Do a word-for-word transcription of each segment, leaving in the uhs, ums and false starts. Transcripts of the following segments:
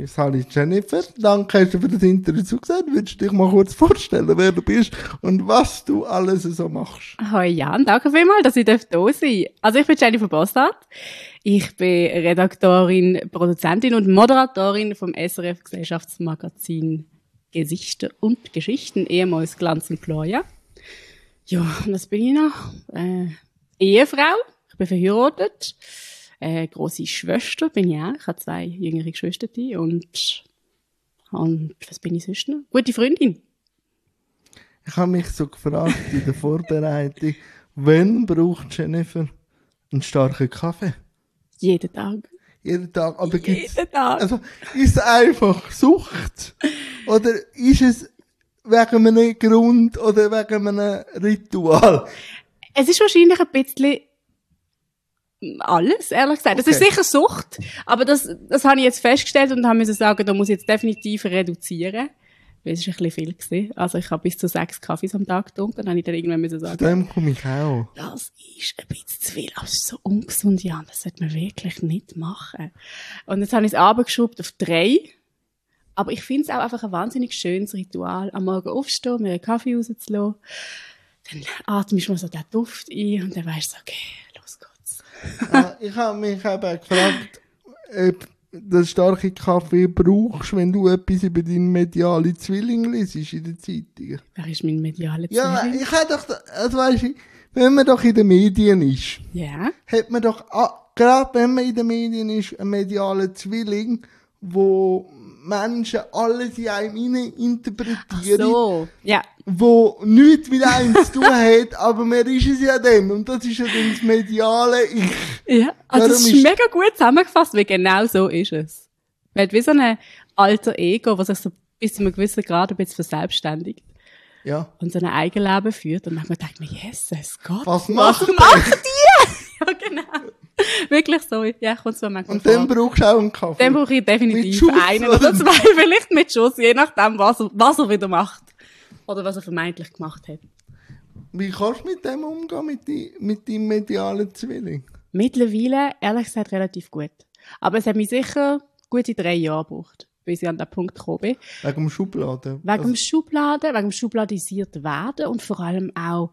Sally Jennifer, danke, hast du für das Interview zugesagt. Würdest du dich mal kurz vorstellen, wer du bist und was du alles so machst? Hallo Jan, danke vielmals, dass ich da sein darf. Also ich bin Jennifer Bossart. Ich bin Redaktorin, Produzentin und Moderatorin vom S R F Gesellschaftsmagazin Gesichter und Geschichten, ehemals Glanz und Gloria. Ja, und das bin ich noch. Äh, Ehefrau, ich bin verheiratet. Äh, grosse Schwester bin ich auch. Ich habe zwei jüngere Geschwister und, und was bin ich sonst noch? Gute Freundin. Ich habe mich so gefragt in der Vorbereitung, wann braucht Jennifer einen starken Kaffee? Jeden Tag. Jeden Tag. Aber Jeden Tag. Also, ist es einfach Sucht? Oder ist es wegen einem Grund oder wegen einem Ritual? Es ist wahrscheinlich ein bisschen alles, ehrlich gesagt. Das Okay. ist sicher Sucht, aber das, das habe ich jetzt festgestellt und habe müssen sagen, da muss ich jetzt definitiv reduzieren. Weil es war ein bisschen viel gewesen. Also ich habe bis zu sechs Kaffees am Tag getrunken, dann habe ich dann irgendwann müssen Zu sagen, dem komme ich auch. das ist ein bisschen zu viel, aber es ist so ungesund, Jan, das sollte man wirklich nicht machen. Und jetzt habe ich es runtergeschoben auf drei. Aber ich finde es auch einfach ein wahnsinnig schönes Ritual, am Morgen aufstehen, mir einen Kaffee rauszulassen. Dann atmest du mal so den Duft ein und dann weisst du, okay, los geht's. Ja, ich habe mich eben gefragt, ob den starken Kaffee brauchst, wenn du etwas über deinen medialen Zwilling liest in den Zeitungen. Wer ist mein medialer Ja, Zwilling? ich habe doch, also weißt du, wenn man doch in den Medien ist, Ja. hat man doch, ah, gerade wenn man in den Medien ist, einen medialen Zwilling, wo Menschen alles in einem hinein interpretieren, So, ja. wo nichts mit einem zu tun hat, aber man ist es ja dann, und das ist ja dann das mediale Ich. Ja, also das Darum ist ist- mega gut zusammengefasst, weil genau so ist es. Man hat wie so ein alter Ego, was sich so bis zu einem gewissen Grad ein bisschen verselbstständigt Ja. und so ein Eigenleben führt. Und dann denkt man, Jesus Gott, Was macht der? macht die? Ja, genau. Wirklich so. Ja, kommt so manchmal Und dann vor. brauchst du auch einen Kaffee. Dann brauche ich Mit definitiv Schuss, einen oder? oder zwei, vielleicht mit Schuss, je nachdem, was er, was er wieder macht. Oder was er vermeintlich gemacht hat. Wie kannst du mit dem umgehen, mit, die, mit deinem medialen Zwilling? Mittlerweile, ehrlich gesagt, relativ gut. Aber es hat mich sicher gute drei Jahre gebraucht, bis ich an den Punkt gekommen bin. Wegen dem Schubladen. Wegen dem Schubladen, wegen dem schubladisiert werden und vor allem auch,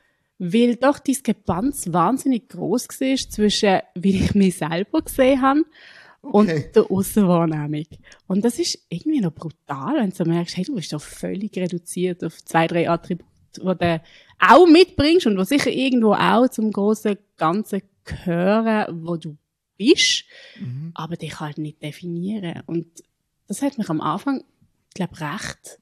weil doch die Diskrepanz wahnsinnig gross war zwischen, wie ich mich selber gesehen habe und Okay. der Aussenwahrnehmung. Und das ist irgendwie noch brutal, wenn du so merkst, hey, du bist doch völlig reduziert auf zwei, drei Attribute, die du auch mitbringst und die sicher irgendwo auch zum grossen Ganzen gehören, wo du bist, Mhm. aber dich halt nicht definieren. Und das hat mich am Anfang, ich glaube, recht,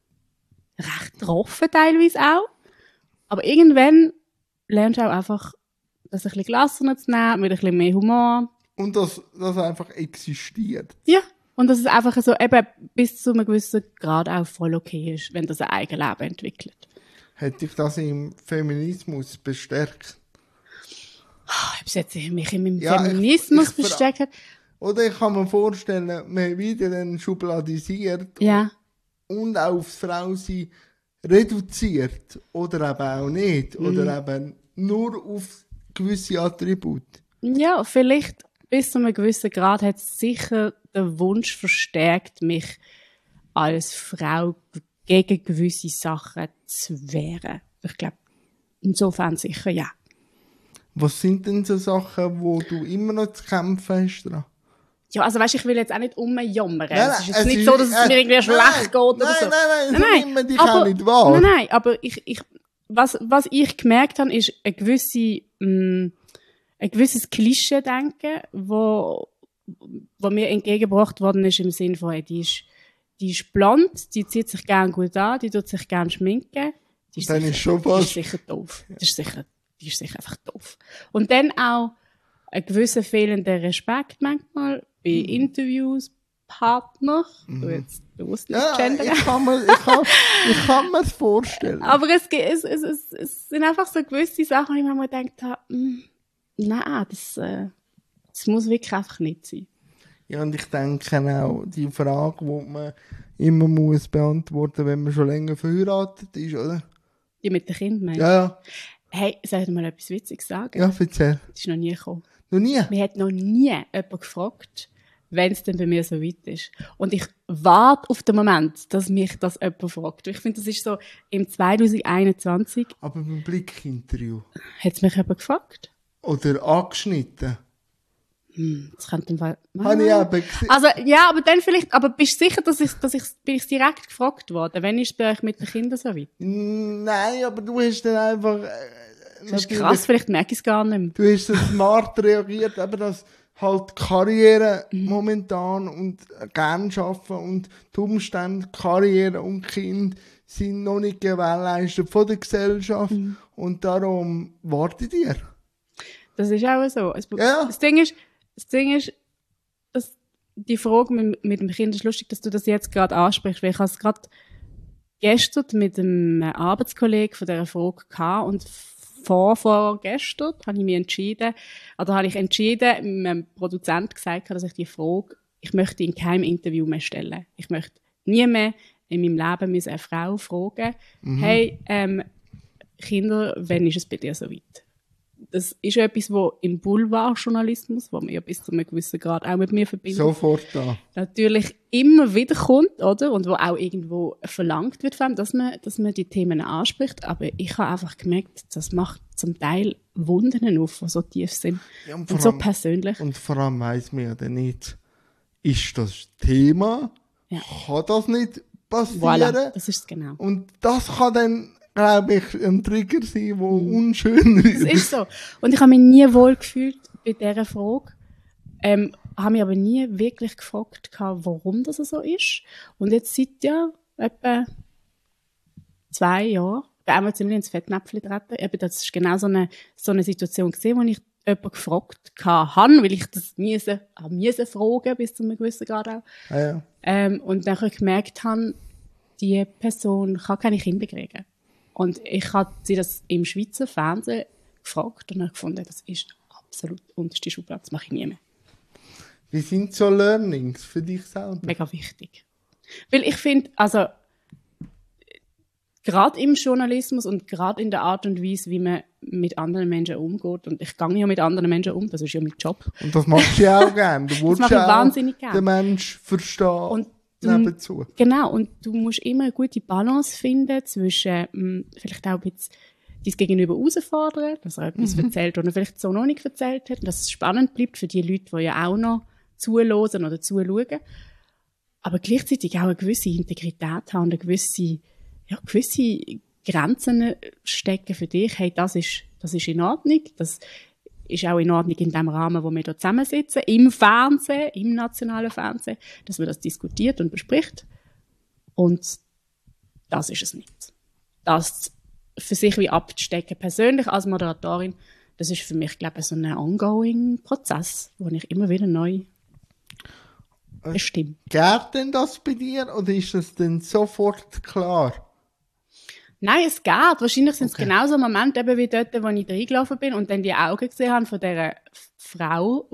recht getroffen teilweise auch. Aber irgendwann lernst du auch einfach, das ein bisschen gelassener zu nehmen, mit ein bisschen mehr Humor. Und dass das einfach existiert. Ja. Und dass es einfach so eben bis zu einem gewissen Grad auch voll okay ist, wenn das ein Eigenleben entwickelt. Hat dich das im Feminismus bestärkt? Ob es jetzt mich in meinem Ja, ich- Feminismus ich fra- bestärkt hat? Oder ich kann mir vorstellen, man wieder dann schubladisiert Ja. und auch aufs Frausein reduziert. Oder eben auch nicht. Mhm. Oder eben nur auf gewisse Attribute. Ja, vielleicht bis zu einem gewissen Grad hat es sicher den Wunsch verstärkt, mich als Frau gegen gewisse Sachen zu wehren. Ich glaube, insofern sicher ja. Was sind denn so Sachen, wo du immer noch zu kämpfen hast dran? Ja, also weißt, ich will jetzt auch nicht umjammern. Nein, Es ist jetzt es nicht ist- so, dass es äh, mir irgendwie nein, schlecht geht oder nein, so. nein, nein, so nimmt man dich auch aber, nicht wahr. Nein, nein, aber ich, ich, was, was ich gemerkt habe, ist eine gewisse, mh, ein gewisses Klischee-Denken, wo, wo mir entgegengebracht worden ist im Sinne von, hey, die ist, die ist blond, die zieht sich gern gut an, die tut sich gern schminken. Die ist, Dann sicher, ist schon die fast- ist sicher doof. Das ist sicher, die ist sicher einfach doof. Und dann auch ein gewisser fehlender Respekt manchmal bei Mhm. Interviews, Partner, du jetzt bewusst nicht Ja, gendern. ich kann mir, ich kann, ich kann mir das vorstellen. Aber es, gibt- es, es, es, es sind einfach so gewisse Sachen, wo ich mir mal gedacht habe, mm, nein, das, äh, das muss wirklich einfach nicht sein. Ja, und ich denke auch, die Frage, die man immer muss beantworten, wenn man schon länger verheiratet ist, oder? Die mit den Kindern, meinst du? Ja, ja. Hey, soll ich dir mal etwas Witziges sagen? Ja, erzähl. Das ist noch nie gekommen. Noch nie? Mir hat noch nie jemand gefragt, wenn es dann bei mir so weit ist. Und ich warte auf den Moment, dass mich das jemand fragt. Ich finde, das ist so im zwanzig einundzwanzig. Aber beim Blick-Interview. Hat es mich jemand gefragt? Oder angeschnitten. Hm, das könnte im Fall... Habe ich eben gesehen. Also, ja, aber dann vielleicht... Aber bist du sicher, dass ich, dass ich, bin ich direkt gefragt worden? Wann ist es bei euch mit den Kindern so weit? Nein, aber du hast dann einfach... Äh, das ist krass, vielleicht merke ich es gar nicht mehr. Du hast so smart reagiert, eben dass halt Karriere mhm. momentan und gern arbeiten und die Umstände, Karriere und Kind sind noch nicht gewährleistet von der Gesellschaft mhm. und darum wartet ihr. Das ist auch so. Das, ja. das Ding ist, das Ding ist, dass die Frage mit, mit dem Kind ist lustig, dass du das jetzt gerade ansprichst, weil ich habe es gerade gestern mit einem Arbeitskollegen von dieser Frage gehabt und vor, vor gestern habe ich mich entschieden, oder habe ich entschieden, meinem Produzent gesagt, dass ich die Frage, ich möchte in keinem Interview mehr stellen. Ich möchte nie mehr in meinem Leben müssen eine Frau fragen, mhm. hey, ähm, Kinder, wann ist es bei dir so weit? Das ist etwas, was im Boulevardjournalismus, wo man ja bis zu einem gewissen Grad auch mit mir verbindet, sofort da. Natürlich immer wieder kommt, oder? Und wo auch irgendwo verlangt wird, von einem, dass man, dass man die Themen anspricht. Aber ich habe einfach gemerkt, das macht zum Teil Wunden auf, die so tief sind. Ja, und, und so allem, persönlich. Und vor allem weiss man ja dann nicht, ist das Thema? Ja. Kann das nicht passieren? Voilà, das ist es genau. Und das kann dann, glaube ich, ein Trigger sein, der mhm. unschön wird. Das ist so. Und ich habe mich nie wohl gefühlt bei dieser Frage. Ähm, habe mich aber nie wirklich gefragt, warum das so ist. Und jetzt seit ja etwa zwei Jahren bei emotional ins Fettnäpfchen treten. Eben, das ist genau so eine, so eine Situation gewesen, wo ich jemanden gefragt habe, weil ich das miese, miese fragen bis zu einem gewissen Grad auch. Ah, ja. ähm, und dann gemerkt habe, die Person kann keine Kinder kriegen. Und ich habe sie das im Schweizer Fernsehen gefragt und habe gefunden, das ist absolut unterste Schublade, das mache ich nie mehr. Wie sind so Learnings für dich selber? Mega wichtig. Weil ich finde, also gerade im Journalismus und gerade in der Art und Weise, wie man mit anderen Menschen umgeht, und ich gehe ja mit anderen Menschen um, das ist ja mein Job. Und das machst du ja auch gerne. Du willst ja auch den Menschen verstehen. Und nebenzu. Genau, und du musst immer eine gute Balance finden zwischen mh, vielleicht auch ein bisschen dein Gegenüber herausfordern, dass er etwas mhm. erzählt, was er vielleicht so noch nicht erzählt hat, und dass es spannend bleibt für die Leute, die ja auch noch zuhören oder zuschauen. Aber gleichzeitig auch eine gewisse Integrität haben und eine gewisse, ja, gewisse Grenzen stecken für dich. Hey, das ist, das ist in Ordnung, das ist auch in Ordnung in dem Rahmen, wo wir hier zusammensitzen, im Fernsehen, im nationalen Fernsehen, dass man das diskutiert und bespricht. Und das ist es nicht. Das für sich wie abzustecken, persönlich als Moderatorin, das ist für mich, glaube ich, so ein ongoing Prozess, wo ich immer wieder neu bestimme. Geht denn das bei dir oder ist das denn sofort klar? Nein, es geht. Wahrscheinlich sind es okay. genau so Momente, eben wie dort, wo ich reingelaufen bin und dann die Augen gesehen habe von dieser Frau,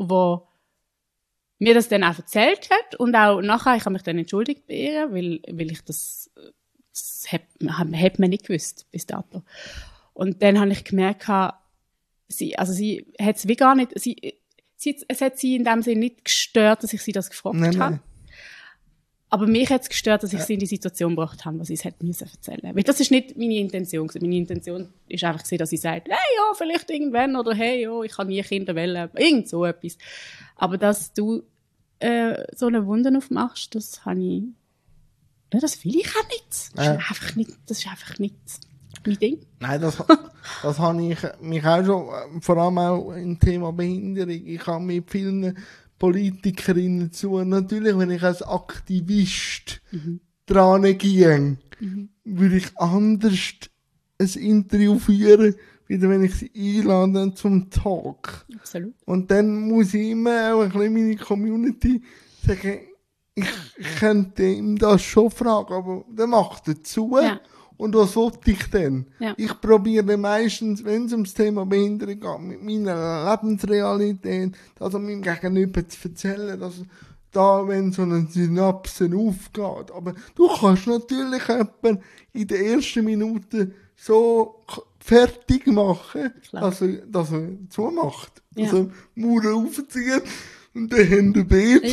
die mir das dann auch erzählt hat. Und auch nachher, ich habe mich dann entschuldigt bei ihr, weil, weil ich das, das hat, hat man nicht gewusst bis dato. Und dann habe ich gemerkt, sie, also sie hat es wie gar nicht, sie, sie, es hat sie in dem Sinne nicht gestört, dass ich sie das gefragt nein, habe. Nein. Aber mich hat es gestört, dass ich sie in die Situation gebracht habe, was sie es hätte müssen erzählen. Weil das ist nicht meine Intention. Meine Intention ist einfach, dass sie sagt, hey, ja, vielleicht irgendwann, oder hey, ja, ich kann nie Kinder wählen, irgend so etwas. Aber dass du äh, so eine Wunde aufmachst, das habe ich, ja, das will ich auch nicht. Das, ja. ist einfach nicht. das ist einfach nicht mein Ding. Nein, das, das habe ich mich auch schon, vor allem auch im Thema Behinderung, ich habe mit vielen Politikerinnen zu. Natürlich, wenn ich als Aktivist mhm. dran gehe, mhm. würde ich anders ein Interview führen, wie wenn ich sie einlade zum Talk. Absolut. Und dann muss ich immer auch ein bisschen meine Community sagen, ich könnte ihm das schon fragen, aber der macht dazu. Ja. Und was wollte ich denn? Ja. Ich probiere meistens, wenn es ums Thema Behinderung geht, mit meiner Lebensrealität, also meinem Gegenüber zu erzählen, dass da, wenn so eine Synapse aufgeht. Aber du kannst natürlich jemanden in den ersten Minuten so fertig machen, dass er, dass er zumacht. Ja. Also Mauern aufziehen und dann Hände Beet. Ja.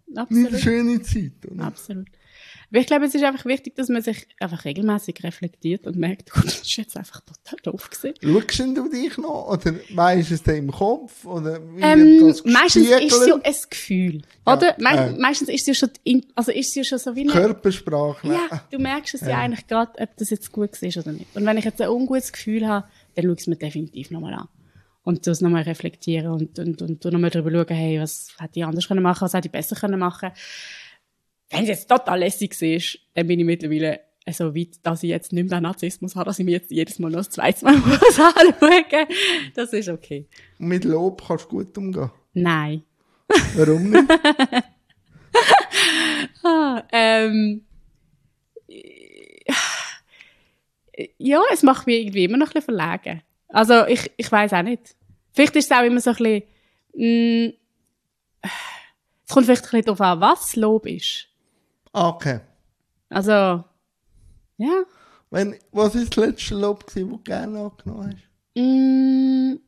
Absolut. Nicht eine schöne Zeit, oder? Absolut. Aber ich glaube, es ist einfach wichtig, dass man sich einfach regelmäßig reflektiert und merkt, oh, das ist jetzt einfach total doof gewesen. Schaust du dich noch? Oder weisst du es dir im Kopf? Oder wie ähm, wird das meistens gespiegelt? ist es ja ein Gefühl. Ja, oder? Me äh. Meistens ist es ja schon, in, also ist es ja schon so wie eine... Körpersprache. Ja, du merkst es ja, ja eigentlich gerade, ob das jetzt gut ist oder nicht. Und wenn ich jetzt ein ungutes Gefühl habe, dann schaue ich es mir definitiv nochmal an. Und das nochmal reflektieren und, und, und, und nochmal darüber schauen, hey, was hätte ich anders können machen, was hätte ich besser können machen. Wenn es jetzt total lässig ist, dann bin ich mittlerweile so weit, dass ich jetzt nicht mehr den Narzissmus habe, dass ich mir jetzt jedes Mal noch das zweite Mal muss anschauen. Das ist okay. Und mit Lob kannst du gut umgehen? Nein. Warum nicht? ah, ähm, ja, es macht mich irgendwie immer noch ein bisschen verlegen. Also, ich, ich weiss auch nicht. Vielleicht ist es auch immer so ein bisschen, mh, es kommt vielleicht ein bisschen darauf an, was Lob ist. Okay. Also, ja. Wenn, was war das letzte Lob, das du gerne angenommen hast? Mm,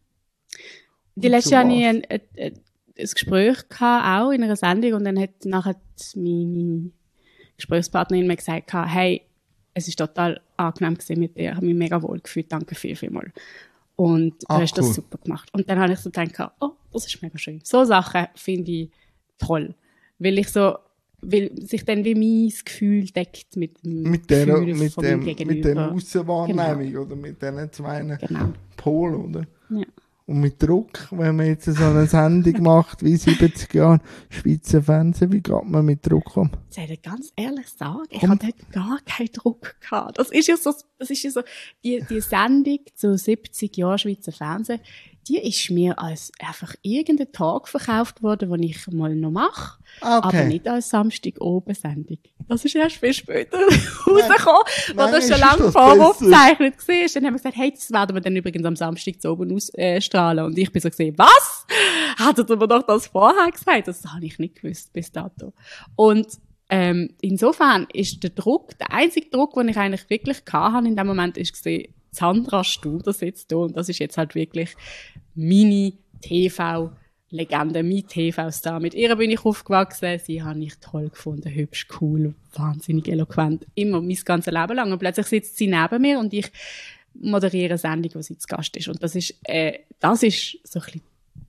die letzte Jahr hatte ich ein, ein, ein, ein Gespräch gehabt, auch in einer Sendung, und dann hat nachher meine Gesprächspartnerin mir gesagt, hey, es war total angenehm gewesen mit dir, ich habe mich mega wohl gefühlt, danke viel, viel mal. Und du ah, hast cool. das super gemacht. Und dann habe ich so gedacht, oh, das ist mega schön. So Sachen finde ich toll. Weil ich so, weil sich dann wie mein Gefühl deckt mit dem mit der, Gefühl mit von dem, meinem Gegenüber. mit der Aussenwahrnehmung, Genau. oder mit diesen zwei Genau. Polen, oder? Ja. Und mit Druck, wenn man jetzt so eine Sendung macht, wie siebzig Jahre Schweizer Fernsehen, wie geht man mit Druck um? Ich soll dir ganz ehrlich sagen, ich Komm. hatte dort gar keinen Druck gehabt. Das ist ja so, das ist ja so, die, die Sendung zu siebzig Jahren Schweizer Fernsehen, die ist mir als einfach irgendein Tag verkauft worden, den ich mal noch mache. Okay. Aber nicht als Samstag-Oben-Sendung. Das ist erst viel später rausgekommen, weil das schon lange voraufgezeichnet war. Dann haben wir gesagt, hey, das werden wir dann übrigens am Samstag zu oben ausstrahlen. Und ich bin so gesehen, was? Hattet ihr mir doch das vorher gesagt? Das habe ich nicht gewusst bis dato. Und ähm, insofern ist der Druck, der einzige Druck, den ich eigentlich wirklich hatte in dem Moment, ist gesehen, Sandra Studer sitzt da und das ist jetzt halt wirklich meine T V-Legende, mein T V-Star. Mit ihr bin ich aufgewachsen, sie habe ich toll gefunden, hübsch, cool, wahnsinnig eloquent, immer mein ganzes Leben lang. Und plötzlich sitzt sie neben mir und ich moderiere eine Sendung, wo sie zu Gast ist. Und das ist, äh, das ist so ein bisschen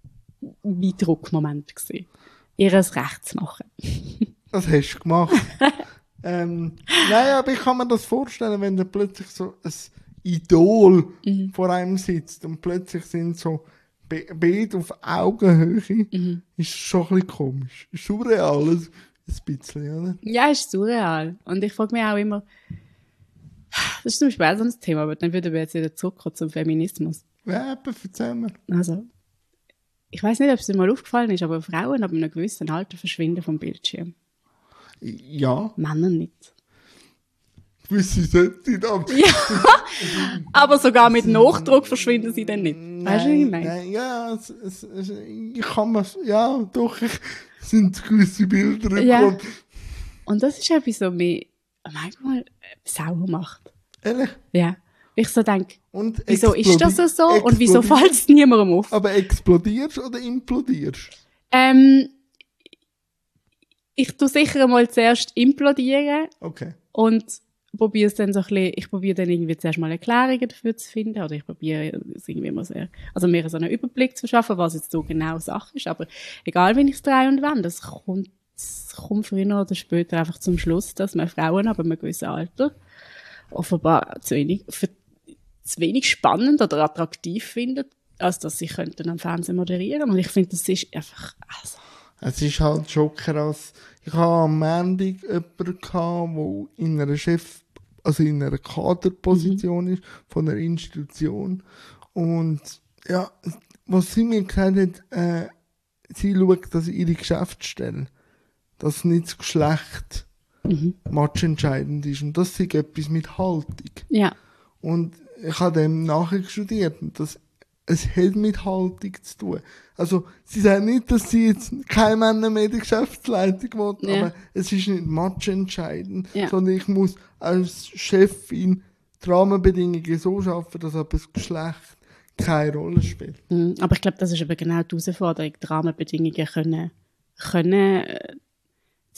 mein Druckmoment gewesen, ihr ein Recht zu machen. Das hast du gemacht. ähm, nein, aber ich kann mir das vorstellen, wenn da plötzlich so ein Idol mhm. vor einem sitzt und plötzlich sind so Be- beide auf Augenhöhe, mhm. ist schon ein bisschen komisch. Ist surreal, ein bisschen, oder? Ja, ist surreal. Und ich frage mich auch immer, das ist zum Beispiel auch so ein Thema, aber dann würden wir jetzt wieder zurückkommen zum Feminismus. Ja, aber erzähl mir. Also, ich weiss nicht, ob es dir mal aufgefallen ist, aber Frauen ab einem gewissen Alter verschwinden vom Bildschirm. Ja. Männer nicht. Gewisse sollte ich aber. Ja, aber sogar mit Nachdruck verschwinden sie dann nicht. Weißt du, was ich meine? Nein, ja, es, es, es, ich kann mir, ja, doch, ich, sind gewisse Bilder im Ja. Kopf. Und das ist etwas, was mich manchmal sauer macht. Ehrlich? Ja. Ich so denke, Und wieso ist das so explodi- und wieso fällt es niemandem auf? Aber explodierst oder implodierst? Ähm, ich tu sicher mal zuerst implodieren. Okay. Und probiere es dann so ein bisschen, ich probiere dann irgendwie zuerst mal Erklärungen dafür zu finden, oder ich probiere es irgendwie immer sehr, also mir so einen Überblick zu verschaffen, was jetzt so genau Sache ist, aber egal, wenn ich es drehe und wende, es kommt, es kommt früher oder später einfach zum Schluss, dass man Frauen ab einem gewissen Alter offenbar zu wenig, für, zu wenig spannend oder attraktiv findet, als dass sie könnten am Fernsehen moderieren, und ich finde, das ist einfach, also. Es ist halt schon krass. Ich hatte am Montag jemanden, der in einer Chef, also in einer Kaderposition mhm. ist, von einer Institution. Und, ja, was sie mir gesagt hat, äh, sie schaut, dass ihre Geschäftsstelle, dass nicht das Geschlecht mhm. matchentscheidend ist. Und das ist etwas mit Haltung. Ja. Und ich habe dem nachher studiert, und das es hat mit Haltung zu tun. Also, sie sagen nicht, dass sie jetzt kein Männer mehr in der Geschäftsleitung wollen, ja. aber es ist nicht matchentscheidend, ja. sondern ich muss als Chefin die Rahmenbedingungen so schaffen, dass aber das Geschlecht keine Rolle spielt. Mhm. Aber ich glaube, das ist aber genau die Herausforderung, die Rahmenbedingungen können, können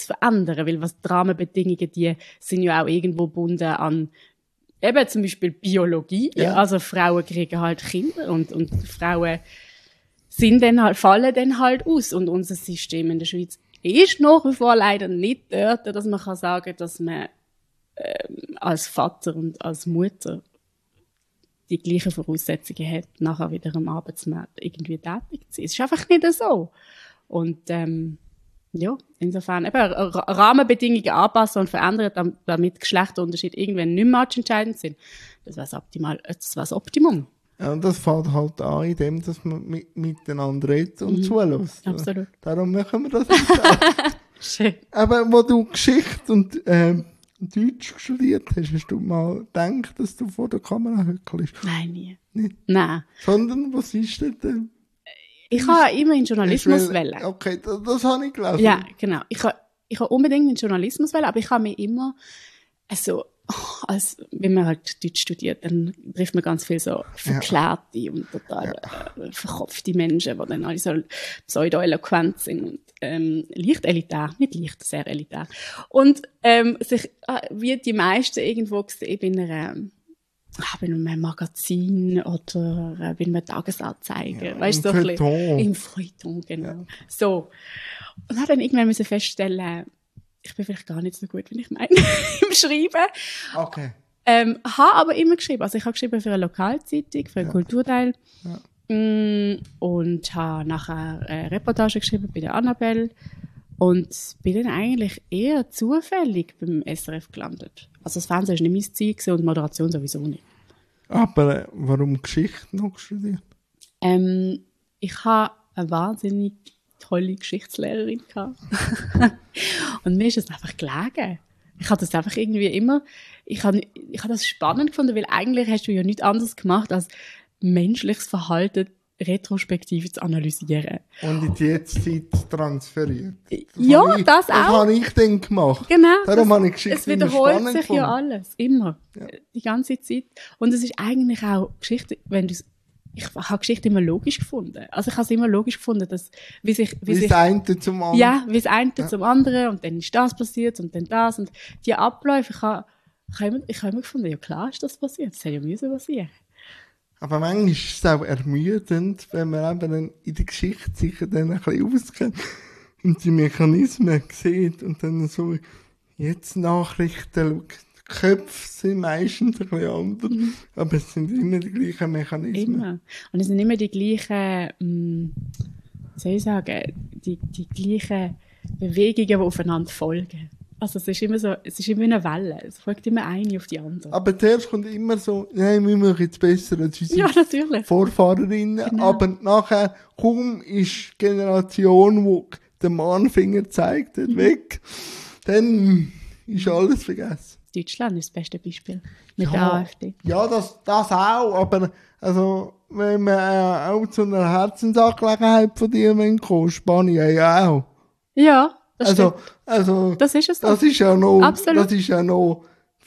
zu verändern, weil was die Rahmenbedingungen, die sind ja auch irgendwo gebunden an eben zum Beispiel Biologie, ja. Also Frauen kriegen halt Kinder und, und Frauen sind dann halt, fallen dann halt aus und unser System in der Schweiz ist nach wie vor leider nicht dort, dass man kann sagen, dass man ähm, als Vater und als Mutter die gleichen Voraussetzungen hat, nachher wieder am Arbeitsmarkt irgendwie tätig zu sein. Es ist einfach nicht so. Und ähm, ja, insofern eben Rahmenbedingungen anpassen und verändern, damit Geschlechterunterschiede irgendwann nicht mehr entscheidend sind. Das wäre das optimal, das wäre das Optimum. Ja, und das fällt halt an, in dem, dass man mit, miteinander redet und mhm. zulässt. Absolut. Darum machen wir das nicht. Schön. Aber wo du Geschichte und äh, Deutsch studiert hast, hast du mal gedacht, dass du vor der Kamera hückelst? Nein, nie. Nicht? Nein. Sondern, was ist denn? Ich habe immer in Journalismus will, wählen. Okay, das, das habe ich gelesen. Ja, genau. Ich habe ich habe unbedingt in Journalismus wählen, aber ich habe mir immer, also, als, wenn man halt Deutsch studiert, dann trifft man ganz viel so verklärte ja. und total ja. äh, verkopfte Menschen, die dann alle so pseudo-eloquent sind und ähm, leicht elitär, nicht leicht, sehr elitär. Und ähm, sich, äh, wie die meisten irgendwo gesehen bei einer bei einem Magazin oder äh, bei einem Tagesanzeiger, ja, weißt du, so ein bisschen im Feuilleton, genau. Ja. So. Und habe dann irgendwann müssen feststellen, ich bin vielleicht gar nicht so gut, wie ich meine, im Schreiben. Okay. Ähm, habe aber immer geschrieben. Also ich habe geschrieben für eine Lokalzeitung, für einen ja. Kulturteil. Ja. Mm, und habe nachher eine Reportage geschrieben bei der Annabelle. Und bin dann eigentlich eher zufällig beim S R F gelandet. Also das Fernsehen war nicht mein Ziel und Moderation sowieso nicht. Aber äh, warum Geschichte noch studiert? Ähm, ich habe eine wahnsinnig tolle Geschichtslehrerin gehabt. Und mir ist es einfach gelegen. Ich habe das einfach irgendwie immer, ich habe, ich habe das spannend gefunden, weil eigentlich hast du ja nichts anderes gemacht, als menschliches Verhalten retrospektiv zu analysieren. Und in die Jetztzeit transferiert. Das ja, ich, das auch. Das habe ich dann gemacht. Genau. Darum das, habe ich Geschichte es wiederholt sich gefunden. ja alles. Immer. Ja. Die ganze Zeit. Und es ist eigentlich auch Geschichte, wenn du ich habe Geschichte immer logisch gefunden. Also ich habe es immer logisch gefunden, dass wie sich wie, wie sich, das eine zum anderen. Ja, wie das eine ja. zum anderen und dann ist das passiert und dann das und die Abläufe. Ich habe, ich habe, immer, ich habe immer gefunden, ja klar ist das passiert. Das hätte ja müssen passieren. Aber manchmal ist es auch ermüdend, wenn man eben in der Geschichte sich dann ein bisschen auskennt und die Mechanismen sieht und dann so jetzt Nachrichten schaut. Die Köpfe sind meistens ein bisschen anders, mhm. aber es sind immer die gleichen Mechanismen. Immer. Und es sind immer die gleichen, wie soll ich sagen, die, die gleichen Bewegungen, die aufeinander folgen. Also es ist immer so, es ist immer eine Welle. Es folgt immer eine auf die andere. Aber zuerst kommt immer so, nein, wir machen jetzt besser als unsere ja, natürlich. Vorfahrerinnen. Genau. Aber nachher, kaum ist die Generation, die den Mahnfinger zeigt, mhm. weg, dann ist alles vergessen. Deutschland ist das beste Beispiel mit ja, der AfD. Ja, das, das auch, aber also, wenn man äh, auch zu einer Herzensangelegenheit von dir kommt, Spanien ja auch. Ja, das also, stimmt. Also, das ist es doch. Das ist ja noch, Absolut. Das ist ja noch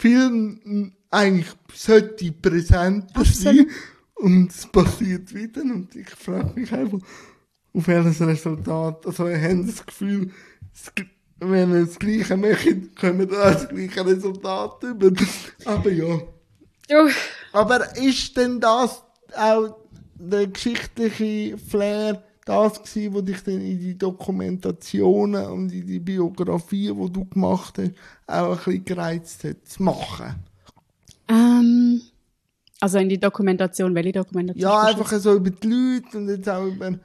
viel, eigentlich sollte präsenter Absolut. sein und es passiert wieder und ich frage mich einfach, auf welches Resultat, also wir haben das Gefühl, es wenn wir das Gleiche machen, können wir das gleiche Resultat über. Aber ja. ja. Aber ist denn das auch der geschichtliche Flair, das gewesen, was dich dann in die Dokumentationen und in die Biografien, die du gemacht hast, auch ein bisschen gereizt hat, zu machen? Ähm, also in die Dokumentation, welche Dokumentation? Ja, einfach so über die Leute und jetzt auch über...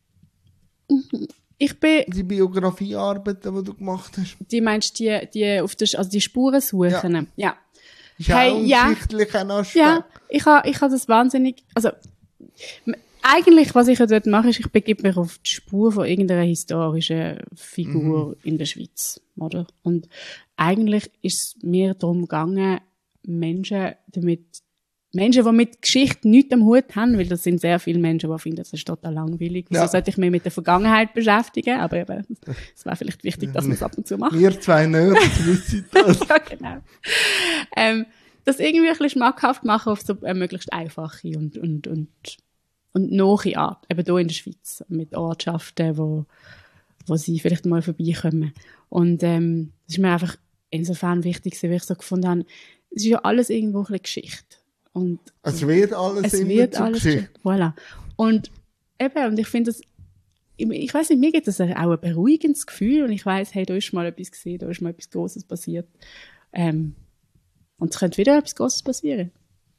Ich bin... Die Biografiearbeiten, die du gemacht hast. Die meinst du, die, die, auf der, also die Spuren suchen? Ja. ja. Ist hey, auch ein ja. geschichtlicher Aspekt. Ja, ich habe ich ha das wahnsinnig... Also, eigentlich, was ich dort mache, ist, ich begebe mich auf die Spur von irgendeiner historischen Figur mhm. in der Schweiz, oder? Und eigentlich ist es mir darum gegangen, Menschen damit... Menschen, die mit Geschichte nichts am Hut haben, weil das sind sehr viele Menschen, die finden, das ist total langweilig. Wieso ja. sollte ich mich mit der Vergangenheit beschäftigen? Aber eben, es wäre vielleicht wichtig, dass man es ab und zu macht. Wir zwei Nerds wissen das. Ja, genau. Ähm, das irgendwie ein bisschen schmackhaft machen auf so eine möglichst einfache und, und, und, und nahe Art. Eben hier in der Schweiz. Mit Ortschaften, wo, wo sie vielleicht mal vorbeikommen. Und ähm, das ist mir einfach insofern wichtig, weil ich so gefunden habe, es ist ja alles irgendwo ein bisschen Geschichte. Und es wird alles es immer wird zur alles Geschichte. Voilà. Und eben, und ich finde das, ich, ich weiss nicht, mir gibt das auch ein beruhigendes Gefühl und ich weiss, hey, da ist mal etwas gesehen, da ist mal etwas Grosses passiert. Ähm, und es könnte wieder etwas Grosses passieren.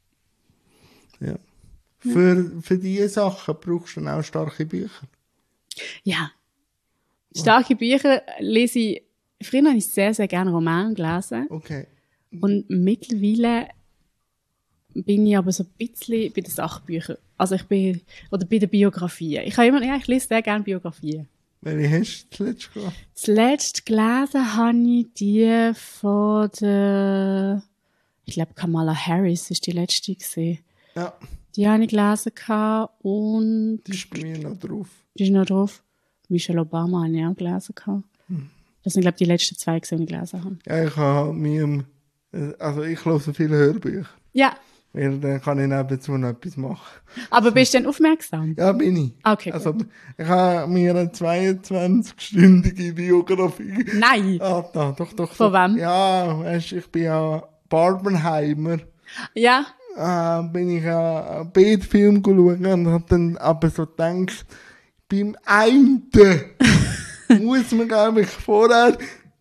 Ja. Für, für diese Sachen brauchst du dann auch starke Bücher. Ja. Starke Bücher lese ich, früher habe ich sehr, sehr gerne Romane gelesen. Okay. Und mittlerweile bin ich aber so ein bisschen bei den Sachbüchern. Also ich bin, oder bei den Biografien. Ich habe immer, ja, ich lese sehr gerne Biografien. Welche hast du zuletzt gelesen? Zuletzt gelesen habe ich die von der, ich glaube Kamala Harris ist die letzte gewesen. Ja. Die habe ich gelesen gehabt und... Die ist bei mir noch drauf. Die ist noch drauf. Michelle Obama habe ich auch gelesen gehabt. Hm. Das sind, glaube ich, die letzten zwei, die ich gelesen habe. Ja, ich habe mir, also ich höre viele Hörbücher. Ja. Weil dann kann ich nebenzu noch etwas machen. Aber bist du denn aufmerksam? Ja, bin ich. Okay, also, ich habe mir eine zweiundzwanzig-stündige Biografie. Nein! Ah, da, doch, doch. Von doch. wem? Ja, weißt, ich bin ja Barbenheimer. Ja. Äh, bin ich ja einen Beetfilm geschaut und hab dann aber so gedacht, beim einen muss man, glaube ich, vorher,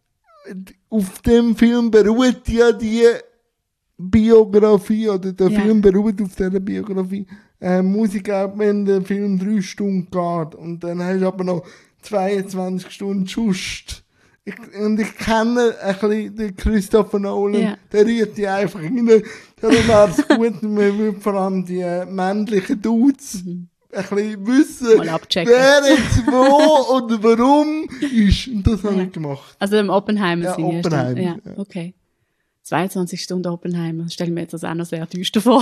auf dem Film beruht ja die Biografie, oder der ja. Film beruht auf dieser Biografie, äh, muss ich auch, wenn der Film drei Stunden geht. Und dann hast du aber noch zweiundzwanzig Stunden Just. Ich, und ich kenne ein bisschen den Christopher Nolan, ja. der rührt die einfach rein. Darum wäre es gut, man würde vor allem die äh, männlichen Dudes mhm. ein bisschen wissen, wer jetzt wo und warum ist. Und das ja. habe ich gemacht. Also im Oppenheimer ja, sind Oppenheimer, ja, ja, okay. zweiundzwanzig Stunden Oppenheimer, das stelle ich mir jetzt das auch noch sehr düster vor.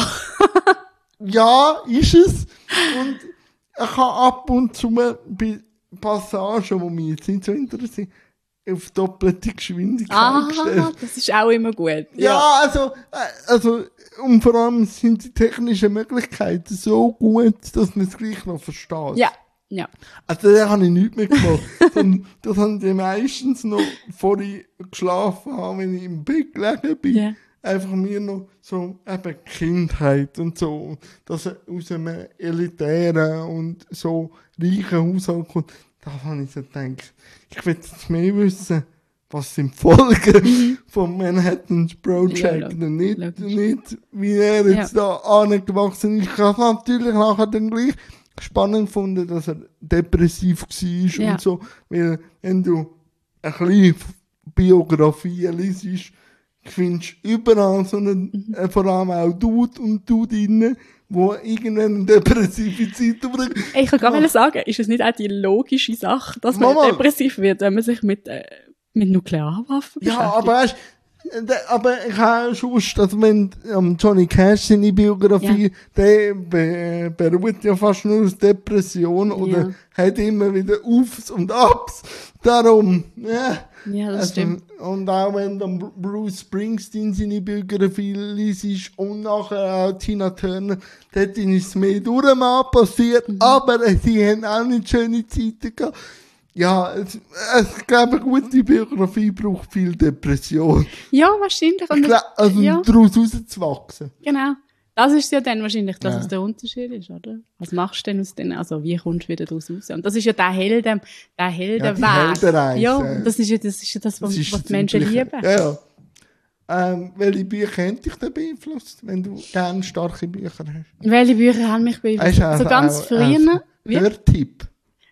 Ja, ist es. Und ich habe ab und zu bei Passagen, die mich jetzt nicht so interessieren, auf doppelte Geschwindigkeit ah, gestellt. Das ist auch immer gut. Ja, ja, also, also, und vor allem sind die technischen Möglichkeiten so gut, dass man es gleich noch versteht. Ja, ja. Also, da habe ich nichts mehr gemacht. Das haben die meistens noch, bevor ich geschlafen habe, wenn ich im Bett gelegen bin, yeah. einfach mir noch so eben Kindheit und so, dass er aus einem elitären und so reichen Haushalt kommt. Da habe ich so gedacht, ich will jetzt mehr wissen, was sind die Folgen mhm. vom Manhattan Project ja, und nicht, nicht, wie er jetzt ja. da angewachsen ist. Ich habe natürlich nachher dann gleich spannend gefunden, dass er depressiv war ja. und so, weil wenn du ein bisschen Biografie liest, findest du überall so einen, mhm. äh, vor allem auch Dude und Dudinnen, wo irgendwann eine depressive Zeit bringt. Ich kann gar nicht sagen, ist es nicht auch die logische Sache, dass man Mama. depressiv wird, wenn man sich mit, äh, mit Nuklearwaffen beschäftigt? Ja, aber weißt, aber ich habe schon, also wenn um, Johnny Cash seine Biografie, ja. der be, beruht ja fast nur aus Depression ja. oder hat immer wieder Aufs und Abs. Darum, ja. Ja, das also, stimmt. Und auch wenn dann Bruce Springsteen seine Biografie liest und nachher auch Tina Turner, dort ist es mehr durch mal passiert, mhm. aber sie haben auch nicht schöne Zeiten gehabt. Ja, es, es, ich glaube, eine gute Biografie braucht viel Depression. Ja, wahrscheinlich. Ich glaub, also ja. daraus rauszuwachsen. Genau. Das ist ja dann wahrscheinlich, dass ja. es der Unterschied ist, oder? Was machst du denn aus denn, also wie kommst du wieder daraus raus? Und das ist ja der Helden, der Heldenweg. Ja, ja, das ist ja das, ist ja das was, das was die Menschen lieben. Ja, ja. Ähm, welche Bücher haben dich denn beeinflusst, wenn du gerne starke Bücher hast? Welche Bücher haben mich beeinflusst? Also ganz auch, früher. Äh, Hörtipp.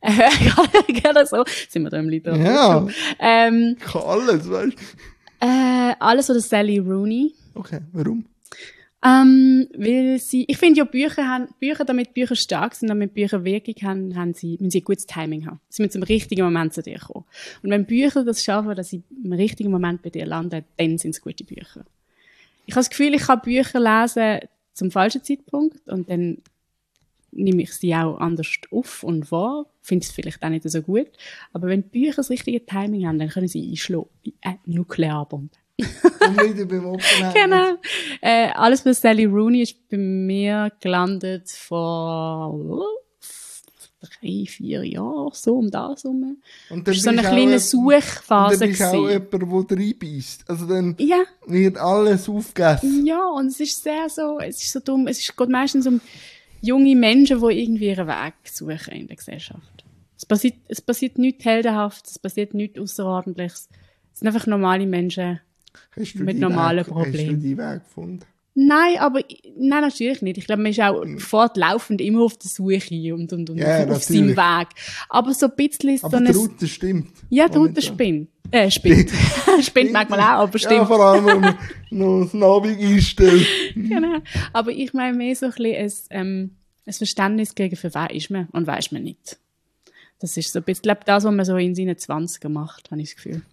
Gerne so. Sind wir da im Literatur? Ja. Ähm, ich kann alles, weißt du? Äh, alles oder Sally Rooney. Okay, warum? Ähm, weil sie, ich finde ja Bücher haben, Bücher, damit Bücher stark sind, damit Bücher Wirkung haben, haben sie, müssen sie ein gutes Timing haben. Sie müssen zum richtigen Moment zu dir kommen. Und wenn Bücher das schaffen, dass sie im richtigen Moment bei dir landen, dann sind es gute Bücher. Ich habe das Gefühl, ich kann Bücher lesen zum falschen Zeitpunkt und dann nehme ich sie auch anders auf und wahr, finde es vielleicht auch nicht so gut. Aber wenn Bücher das richtige Timing haben, dann können sie einschlagen wie eine Nuklearbombe. Und wieder beim Oppenheimer. Genau. Äh, alles bei Sally Rooney ist bei mir gelandet vor drei, vier Jahre, so um das herum. Und das war so eine kleine Suchphase. Und dann bist du auch jemand, der reinbeißt. Also dann ja. wird alles aufgegessen. Ja, und es ist sehr so, es ist so dumm, es geht meistens um junge Menschen, die irgendwie ihren Weg suchen in der Gesellschaft. Es passiert, es passiert nichts Heldenhaftes, es passiert nichts Außerordentliches. Es sind einfach normale Menschen mit normalen Weg, Problemen. Hast du deinen Weg gefunden? Nein, aber, nein, natürlich nicht. Ich glaube, man ist auch fortlaufend immer auf der Suche und, und, und ja, auf, auf seinem Weg. Aber so ein bisschen so aber eine... der Router stimmt. Ja, der Router spinnt. Äh, spinnt. Spinnt manchmal auch, aber stimmt. Ja, vor allem, wenn man noch das Navi einstellt. Genau. Aber ich meine mehr so ein bisschen ein, ähm, ein Verständnis gegen, für wer ist man und wer ist man nicht. Das ist so ein bisschen, ich glaube, das, was man so in seinen Zwanzigern macht, habe ich das Gefühl.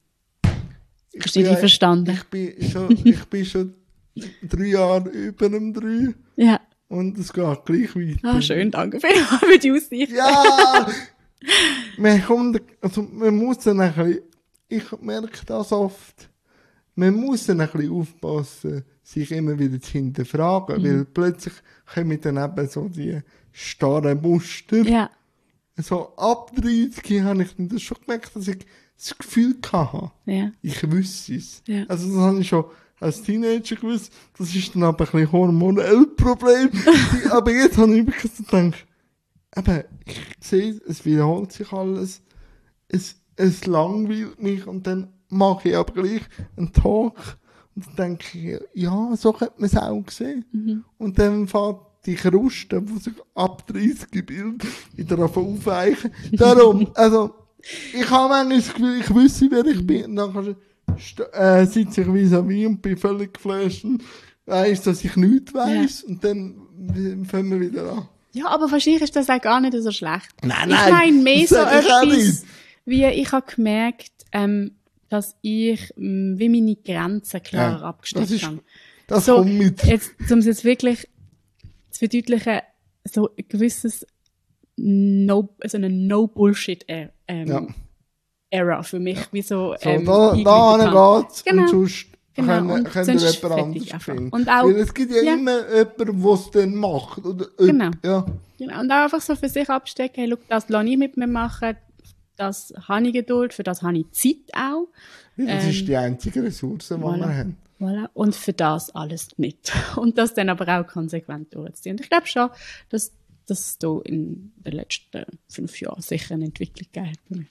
Ich Hast du dich verstanden? Ich bin schon, ich bin schon drei Jahre über dem drei. Ja. Und es geht gleich weiter. Ah, schön, danke für die Aussicht. Ja! man, kommt, also man muss dann ein bisschen, ich merke das oft, man muss dann ein bisschen aufpassen, sich immer wieder zu hinterfragen, mhm. weil plötzlich kommen dann eben so die starren Muster. Ja. So ab dreißig habe ich dann das schon gemerkt, dass ich das Gefühl hatte, ja. ich wüsste es. Ja. Also das habe ich schon als Teenager gewusst, das ist dann aber ein bisschen hormonell Problem. Aber jetzt habe ich wirklich so gedacht, eben, ich sehe, es wiederholt sich alles, es, es langweilt mich und dann mache ich aber gleich einen Talk und dann denke ich, ja, so könnte man es auch sehen. Mhm. Und dann fährt die Kruste, die sich ab dreißig bildet, wieder aufweichen. Darum, also, ich habe manchmal das Gefühl, ich wüsste, wer ich bin. Und dann äh, sitze ich vis-à-vis und bin völlig geflasht und weiss, dass ich nichts weiss. Ja. Und dann fangen wir wieder an. Ja, aber wahrscheinlich ist das auch gar nicht so schlecht. Nein, nein. Ich meine mehr so etwas, wie ich habe gemerkt, ähm, dass ich mh, wie meine Grenzen klar ja, abgesteckt habe. Das so, kommt mit. Jetzt, um es jetzt wirklich zu verdeutlichen, so ein gewisses No, also eine No-Bullshit-Ära ähm, ja. Era für mich. Ja. Wie so, so ähm, da da geht's genau. und sonst genau. können, und können wir jemand anderes finden. Und auch, Weil es gibt ja, ja. immer jemanden, der es dann macht. Oder, genau. Ja. genau. Und auch einfach so für sich abstecken, hey, look, das lasse ich mit mir machen, das habe ich Geduld, für das habe ich Zeit auch. Ja, das ähm, ist die einzige Ressource, die voilà. wir haben. Voilà. Und für das alles nicht. Und das dann aber auch konsequent durchzuziehen. Und ich glaube schon, dass dass es da in den letzten fünf Jahren sicher eine Entwicklung gegeben hat.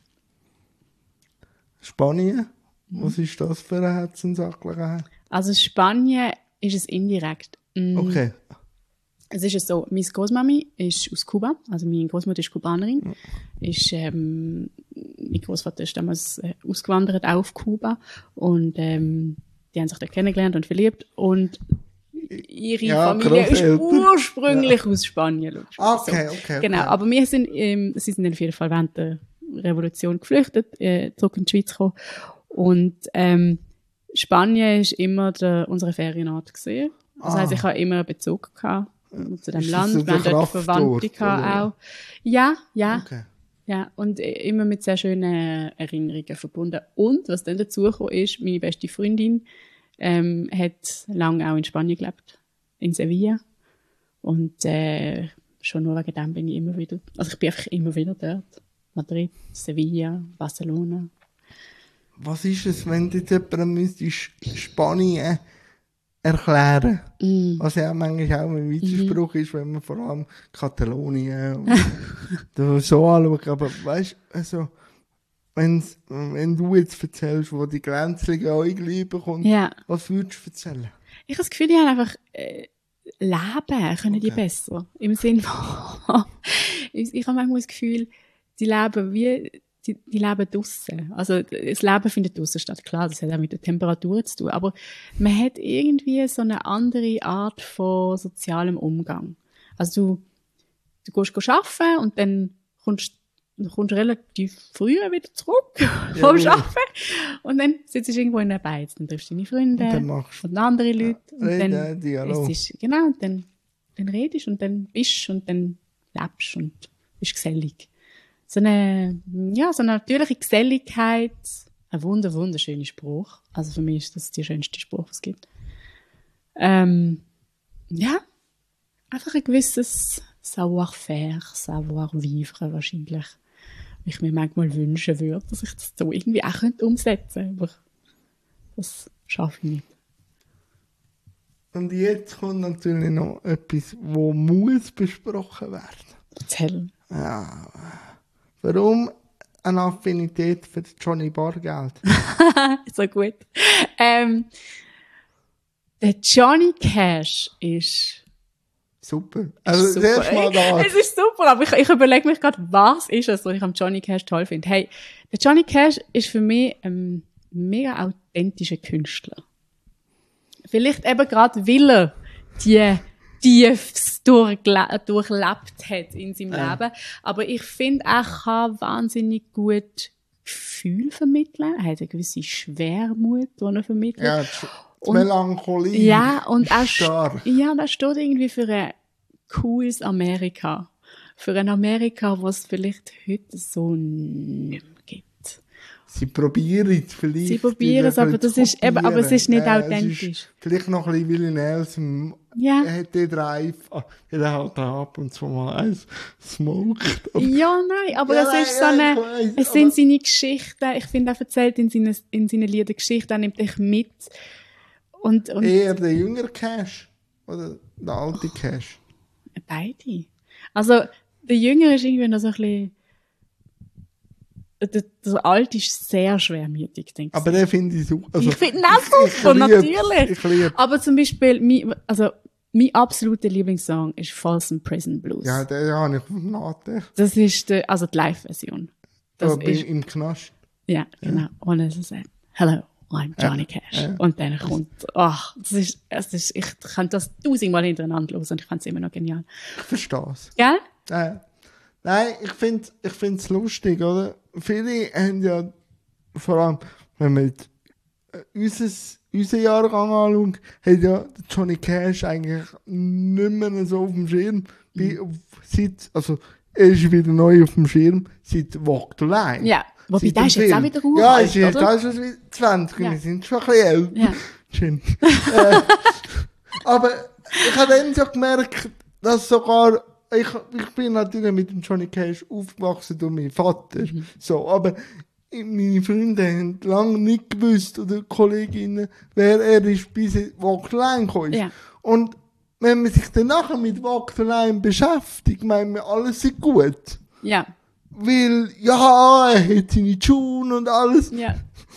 Spanien? Mhm. Was ist das für eine Herzensangelegenheit? Also Spanien ist es indirekt. Okay. Es ist so, meine Großmami ist aus Kuba, also meine Großmutter ist Kubanerin. Mhm. Ist, ähm, mein Großvater ist damals äh, ausgewandert auf Kuba und ähm, die haben sich da kennengelernt und verliebt und ihre ja, Familie ist ursprünglich ja. aus Spanien. Okay, so. okay. Genau, okay. aber wir sind, ähm, sie sind auf jeden Fall während der Revolution geflüchtet, äh, zurück in die Schweiz gekommen. Und ähm, Spanien ist immer der, unsere Ferienort gewesen. Das ah. heisst, ich habe immer einen Bezug gehabt zu dem ist Land. So wir haben dort Verwandte gehabt auch. Ja, ja. Okay. Ja, und immer mit sehr schönen Erinnerungen verbunden. Und was dann dazu gekommen ist, meine beste Freundin Ähm, hat lange auch in Spanien gelebt, in Sevilla. Und äh, schon nur wegen dem bin ich immer wieder, also ich bin einfach immer wieder dort. Madrid, Sevilla, Barcelona. Was ist es, wenn du jetzt jemandem müsstest Spanien erklären? Mm. Was ja manchmal auch ein Widerspruch mm. ist, wenn man vor allem Katalonien und so anschaut. Aber weißt du, also, Wenn's, wenn du jetzt erzählst, wo die Grenzlinge euch bekommt, ja. was würdest du erzählen? Ich habe das Gefühl, die haben einfach äh, leben können okay. die besser. Im Sinne von, ich, ich habe manchmal das Gefühl, die leben wie, die, die leben draussen. Also das Leben findet draussen statt. Klar, das hat auch mit der Temperatur zu tun. Aber man hat irgendwie so eine andere Art von sozialem Umgang. Also du, du gehst arbeiten und dann kommst du kommst relativ früh wieder zurück vom ja, Arbeiten und dann sitzt du irgendwo in der Beiz, dann triffst du deine Freunde und, dann und andere Leute ja, und dann Dialog. Ist, genau, und dann, dann redest und dann bist und dann lebst und bist gesellig. So eine, ja, so eine natürliche Geselligkeit, ein wunder, wunderschöner Spruch. Also für mich ist das der schönste Spruch, was es gibt. Ähm, ja, einfach ein gewisses Savoir-faire, Savoir-vivre wahrscheinlich. Ich mir manchmal wünschen würde, dass ich das so irgendwie auch umsetzen könnte. Aber das schaffe ich nicht. Und jetzt kommt natürlich noch etwas, wo muss besprochen werden. Erzähl. Ja. Warum eine Affinität für Johnny Bargeld? So gut. Ähm, der Johnny Cash ist... Super. Also, ist super. Das Mal da. Es ist super, aber ich, ich überlege mich gerade, was ist es, was ich am Johnny Cash toll finde. Hey, der Johnny Cash ist für mich ein mega authentischer Künstler. Vielleicht eben gerade, weil er die Tiefs durchlebt hat in seinem ja. Leben. Aber ich finde, er kann wahnsinnig gut Gefühl vermitteln. Er hat eine gewisse Schwermut, die er vermittelt. Ja, die Melancholie. Ja, und er, stark. Ja, er steht irgendwie für ein cooles Amerika. Für ein Amerika, was es vielleicht heute so nicht mehr gibt. Sie probieren es vielleicht. Sie probieren es, aber, das ist, eben, aber es ist nicht äh, authentisch. Ist vielleicht noch ein bisschen Willi Nelson. Ja. Er hat den Drive. Er hat ab und zu mal eins smoked. Ja, nein, aber ja, es nein, ist so eine, weiss, es sind seine Geschichten. Ich finde, er erzählt in seinen, in seinen Liedern Geschichten, er nimmt dich mit. Und, und eher der jüngere Cash oder der alte Cash? Beide. Also, der Jüngere ist irgendwie noch so ein bisschen, der, der Alte ist sehr schwermütig, denke ich. Aber den finde ich super. Also, ich finde ihn auch super, ich, ich natürlich. Ich lieb. Aber zum Beispiel, mein, also, mein absoluter Lieblingssong ist Folsom Prison Blues. Ja, den habe ich auf dem nachgedacht. Das ist die, also die Live-Version. Das Aber ist im Knast. Ja, genau. Ja. Und es ist Hello, I'm Johnny ja. Cash. Ja. Und dann kommt, ach, das ist, das ist, ich kann das tausendmal hintereinander los und ich fand es immer noch genial. Ich verstehe es. Gell? Äh, nein, ich finde ich finde es lustig, oder? Viele haben ja, vor allem, wenn man jetzt, äh, unseres, unseren Jahrgang anschaut, hat ja Johnny Cash eigentlich nicht mehr so auf dem Schirm. Mhm. Seit, also, er ist wieder neu auf dem Schirm, seit Walk the Line. Ja, wobei der ist jetzt auch wieder uralt, ja, ist jetzt auch schon wieder zwanzig, ja. Wir sind schon ein bisschen älter. Ja. Schön. äh, aber ich habe dann so gemerkt, dass sogar, ich, ich bin natürlich mit dem Johnny Cash aufgewachsen durch meinen Vater, mhm. so, aber meine Freunde haben lange nicht gewusst, oder Kolleginnen, wer er ist, bis er Walk the Line gekommen ist. Ja. Und wenn man sich dann nachher mit Walk the Line beschäftigt, meinen wir, alles ist gut. Ja. Weil, ja, er hat seine Tune und alles. Ja.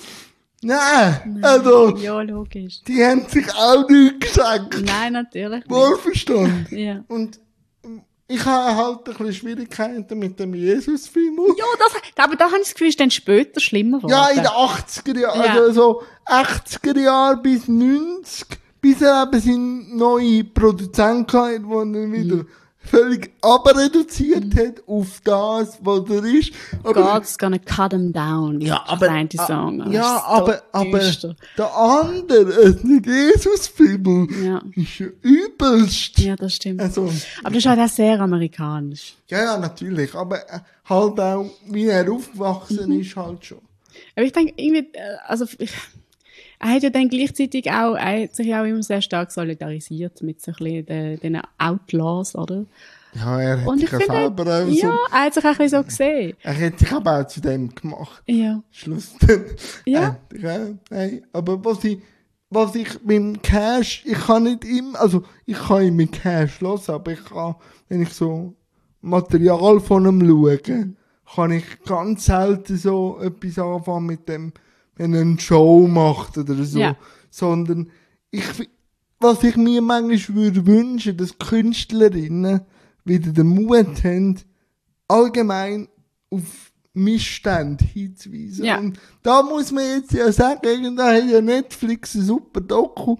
Nein, Nein, also, ja, logisch. Die haben sich auch nichts gesagt. Nein, natürlich nicht. Wohlverstanden. Ja. Und ich habe halt ein bisschen Schwierigkeiten mit dem Jesus-Film. Ja, das, aber da habe ich das Gefühl, ist dann später schlimmer geworden. Ja, in den achtziger Jahren, ja. also so achtziger Jahre bis neunzig, bis er eben seinen neuen Produzenten hatte, der dann wieder mhm. völlig abreduziert mhm. hat auf das, was er ist. Aber, God's gonna cut him down. Ja, aber, die Song. ja, aber, aber der andere, es nicht Jesus-Film, ja. ist ja übelst. Ja, das stimmt. Also, aber das ist halt auch sehr amerikanisch. Ja, ja, natürlich. Aber halt auch, wie er aufgewachsen mhm. ist, halt schon. Aber ich denke, irgendwie, also, ich, er hat ja dann gleichzeitig auch, er hat sich auch immer sehr stark solidarisiert mit so ein bisschen den, den Outlaws, oder? Ja, er hat und sich finde, selber auch ja, so... Ja, er hat sich auch ein bisschen so gesehen. Er hat sich aber auch zu dem gemacht. Ja. Schluss. Ja. Äh, ja, nein, aber was ich, was ich mit Cash, ich kann nicht immer, also ich kann ihn mit Cash hören, aber ich kann, wenn ich so Material von ihm schaue, kann ich ganz selten so etwas anfangen mit dem, wenn er eine Show macht oder so. Ja. Sondern ich, was ich mir manchmal würde wünschen, dass Künstlerinnen wieder den Mut haben, allgemein auf Missstände hinzuweisen. Ja. Und da muss man jetzt ja sagen, da hat ja Netflix ein super Doku.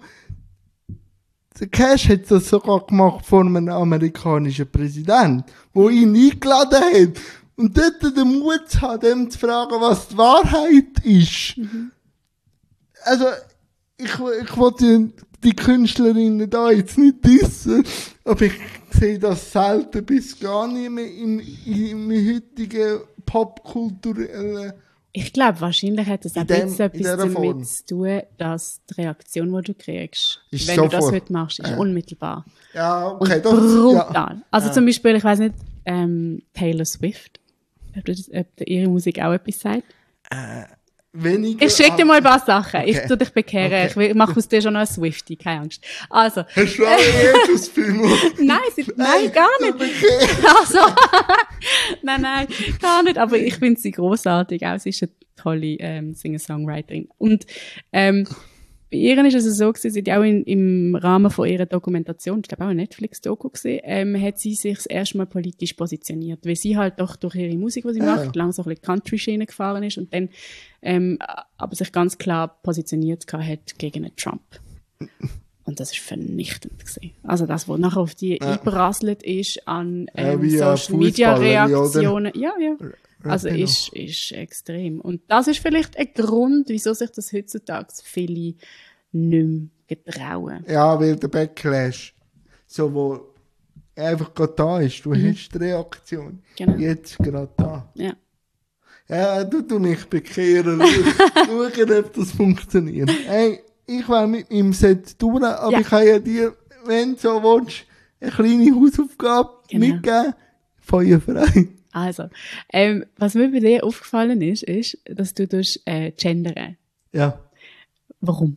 Der Cash hat das sogar gemacht von einem amerikanischen Präsidenten, der ihn eingeladen hat. Und dort den Mut zu haben, dem zu fragen, was die Wahrheit ist. Mhm. Also, ich, ich wollte die, die Künstlerinnen da jetzt nicht dissen, aber ich sehe das selten bis gar nicht mehr im, im heutigen popkulturellen Ich glaube, wahrscheinlich hat es auch dem, etwas damit Form. zu tun, dass die Reaktion, die du kriegst, ist wenn sofort. du das heute machst, ist ja. unmittelbar. Ja, okay. Und brutal. Ja. Also ja. zum Beispiel, ich weiss nicht, ähm, Taylor Swift, ob, das, ob ihre Musik auch etwas sagt? Äh, weniger. Ich schicke dir mal ein paar Sachen. Okay. Ich tu dich bekehren. Okay. Ich mache aus dir schon noch eine Swiftie, keine Angst. Also. Hast du auch Jesus-Film? Nein, sie, nein, gar nicht. Also. nein, nein, gar nicht. Aber ich finde sie grossartig. Auch sie ist eine tolle ähm, Singer-Songwriterin. Und ähm, bei ihr ist es so gewesen, sie hat auch in, im Rahmen von ihrer Dokumentation, ich glaube auch eine Netflix-Doku gesehen, ähm, hat sie sich das erste Mal politisch positioniert, weil sie halt doch durch ihre Musik, die sie ja. macht, langsam so ein bisschen Country-Schiene gefahren ist und dann ähm, aber sich ganz klar positioniert hat gegen einen Trump. Und das ist vernichtend gewesen. Also das, was nachher auf die ja. eingerasselt ist an ähm, ja, Social-Media-Reaktionen. Ja, ja. Also ist, ist extrem. Und das ist vielleicht ein Grund, wieso sich das heutzutage viele nicht mehr getrauen. Ja, weil der Backlash so, wo einfach gerade da ist. Du mhm. hast die Reaktion. Genau. Jetzt gerade da. Ja. Ja, du du mich bekehren. Schauen, ob das funktioniert. Hey, ich will mit meinem Set tun, aber ja. ich kann ja dir, wenn du so willst, eine kleine Hausaufgabe genau. mitgeben. Feuerfrei. Also, ähm, was mir bei dir aufgefallen ist, ist, dass du durch äh, gendern. Ja. Warum?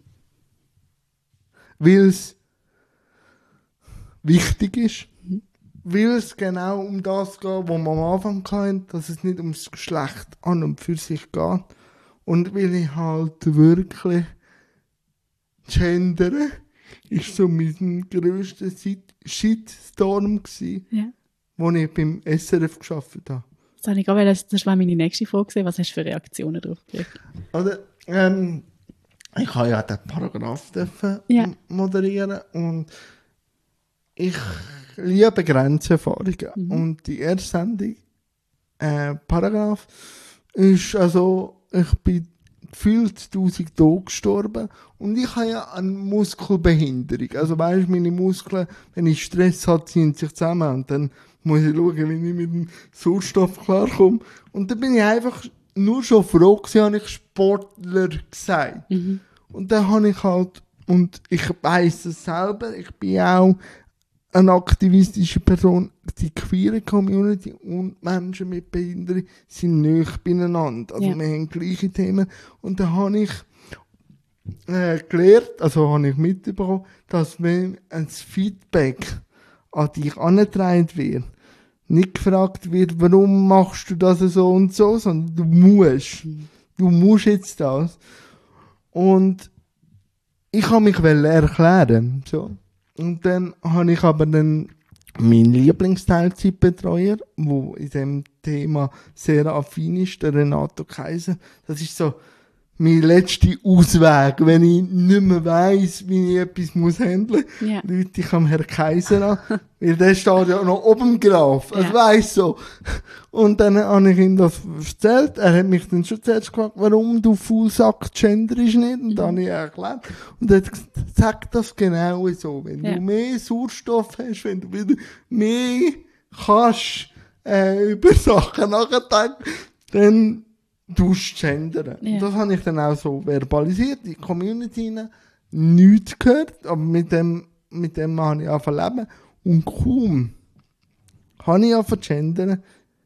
Weil es wichtig ist. Mhm. Weil es genau um das geht, wo man am Anfang kann, dass es nicht ums Geschlecht an und für sich geht. Und weil ich halt wirklich gendere, ist so mein grösster Shitstorm gewesen. Ja. Wo ich beim S R F gearbeitet habe. Das habe ich gerade, das war meine nächste Frage. Was hast du für Reaktionen darauf gekriegt? Also, ähm, ich habe ja den Paragraph dürfen ja. moderieren und ich liebe Grenzerfahrungen. Mhm. Und die erste Sendung, äh, Paragraph, ist also, ich bin gefühlt tausend Tage gestorben und ich habe ja eine Muskelbehinderung. Also weisst, meine Muskeln, wenn ich Stress habe, ziehen sich zusammen und dann muss ich schauen, wie ich mit dem Sauerstoff klarkomme. Und dann bin ich einfach nur schon froh gewesen, habe ich Sportler gesagt. Mhm. Und dann habe ich halt, und ich weiss es selber, ich bin auch eine aktivistische Person, die queere Community und Menschen mit Behinderung sind nahe beieinander. Also ja. wir haben gleiche Themen. Und dann habe ich äh, gelernt, also habe ich mitbekommen, dass wenn ein Feedback an dich angetragen wird, nicht gefragt wird, warum machst du das so und so, sondern du musst. Mhm. Du musst jetzt das. Und ich habe mich erklären, so. Und dann habe ich aber dann meinen Lieblingsteilzeitbetreuer, der in diesem Thema sehr affin ist, der Renato Kaiser. Das ist so mein letzter Ausweg, wenn ich nicht mehr weiss, wie ich etwas muss handeln muss. Yeah. Leute, ich am Herrn Kaiser an, weil der steht ja noch oben im Graf. Also yeah. weiss so. Und dann habe ich ihm das erzählt. Er hat mich dann schon zuerst gefragt, warum du Fullsack genderisch nicht. Und dann habe ich erklärt. Und er hat gesagt, sag das genau so. Wenn yeah. du mehr Sauerstoff hast, wenn du wieder mehr kannst, äh, über Sachen nachdenken, dann du gendern. Ja. Das habe ich dann auch so verbalisiert. Die Community nichts gehört, aber mit dem, mit dem habe ich angefangen leben. Und kaum habe ich angefangen zu gendern,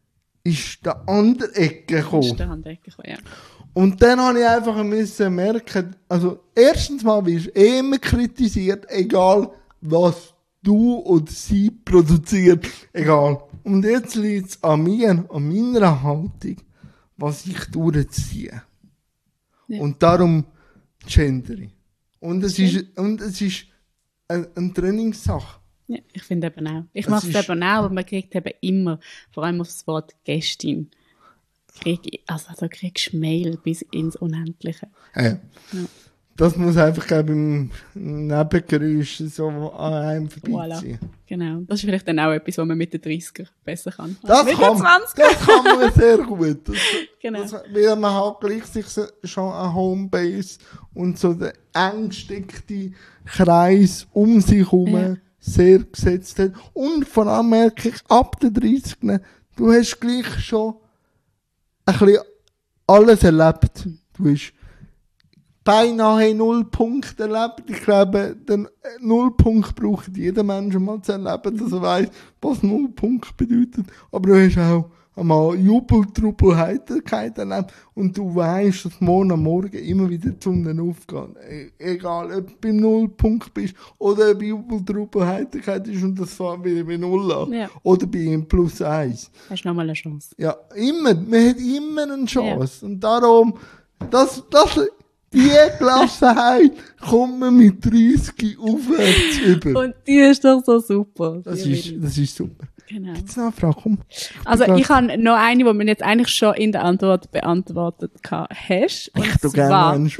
ist der andere Ecke gekommen. Ist der andere Ecke gekommen, ja. Und dann habe ich einfach müssen merken, also erstens mal wirst du eh immer kritisiert, egal was du oder sie produziert, egal. Und jetzt liegt es an mir, an meiner Haltung, was ich durchziehe. Ja. Und darum gendere ich. Und es ist, und es ist eine, eine Trainingssache. Ja, ich finde eben auch. Ich mache es eben auch, aber man kriegt eben immer, vor allem auf das Wort Gästin, krieg, also da kriegst du Mail bis ins Unendliche. Ja. Ja. Das muss einfach beim Nebengeräusch so an einem vorbeiziehen. Voilà. Genau. Das ist vielleicht dann auch etwas, was man mit den dreißiger besser kann. Das, kann, das kann man sehr gut. Das, genau. Das, weil man halt gleich sich schon eine Homebase und so den eng gesteckten Kreis um sich herum ja. sehr gesetzt hat. Und vor allem merke ich, ab den dreißigern, du hast gleich schon ein bisschen alles erlebt. Du hast beinahe null Punkte erlebt. Ich glaube, den Nullpunkt braucht jeder Mensch mal zu erleben, dass er weiss, was Nullpunkt bedeutet. Aber du hast auch einmal Jubel, Trubel, Heiterkeit erlebt und du weißt, dass morgen am Morgen immer wieder die Sonne aufgeht. E- egal, ob du beim Nullpunkt bist oder ob Jubel, Trubel, Heiterkeit ist und das fängt wieder bei Null an. Ja. Oder bei plus eins. Hast du nochmal eine Chance. Ja, immer. Man hat immer eine Chance. Ja. Und darum, das, das, die Gelassenheit kommt man mit dreißig aufwärts über. Und die ist doch so super. Das ist, das ist super. Genau. Gibt's noch eine Frage? Komm. Also ich habe noch eine, die man jetzt eigentlich schon in der Antwort beantwortet hast. Und ich tu zwar, gerne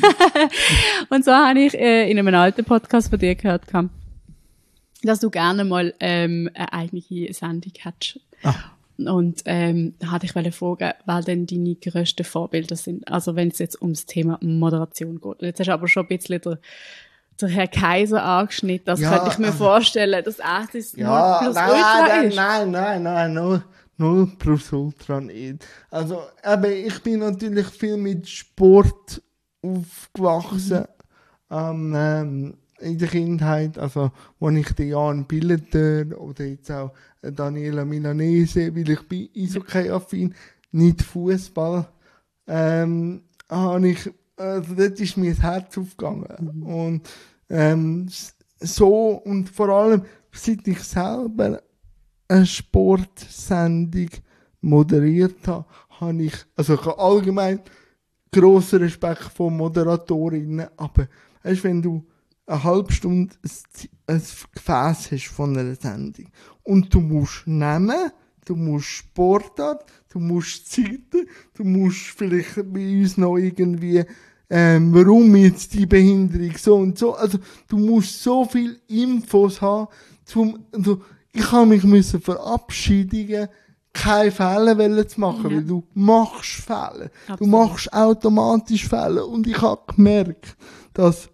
und zwar habe ich äh, in einem alten Podcast von dir gehört, dass du gerne mal ähm, eine eigene Sendung hättest. Ah. Und ähm, da hatte ich wollte fragen, was denn deine grössten Vorbilder sind. Also wenn es jetzt ums Thema Moderation geht. Und jetzt hast du aber schon ein bisschen der, der Herr Kaiser angeschnitten. Das ja, könnte ich mir äh, vorstellen, dass er das ja, null plus nein, Ultra nein, ist. Nein, nein, nein, null, null plus Ultra nicht. Also eben, ich bin natürlich viel mit Sport aufgewachsen. Mhm. Ähm, in der Kindheit, also, wo ich den Jan Billeter oder jetzt auch Daniela Milanese, weil ich bin Eishockey-affin, nicht Fußball, ähm, habe ich, also dort ist mir das Herz aufgegangen. Mhm. Und, ähm, so, und vor allem, seit ich selber eine Sportsendung moderiert habe, habe ich, also ich habe allgemein grossen Respekt vor Moderatorinnen, aber, weißt du, wenn du eine halbe Stunde ein Gefäß hast von einer Sendung. Und du musst nehmen, du musst Sportart, du musst Zeiten, du musst vielleicht bei uns noch irgendwie, ähm, warum jetzt die Behinderung so und so. Also, du musst so viel Infos haben, zum, also, ich habe mich müssen verabschiedigen, keine Fehler zu machen, ja. Weil du machst Fehler. Absolut. Du machst automatisch Fehler. Und ich habe gemerkt, dass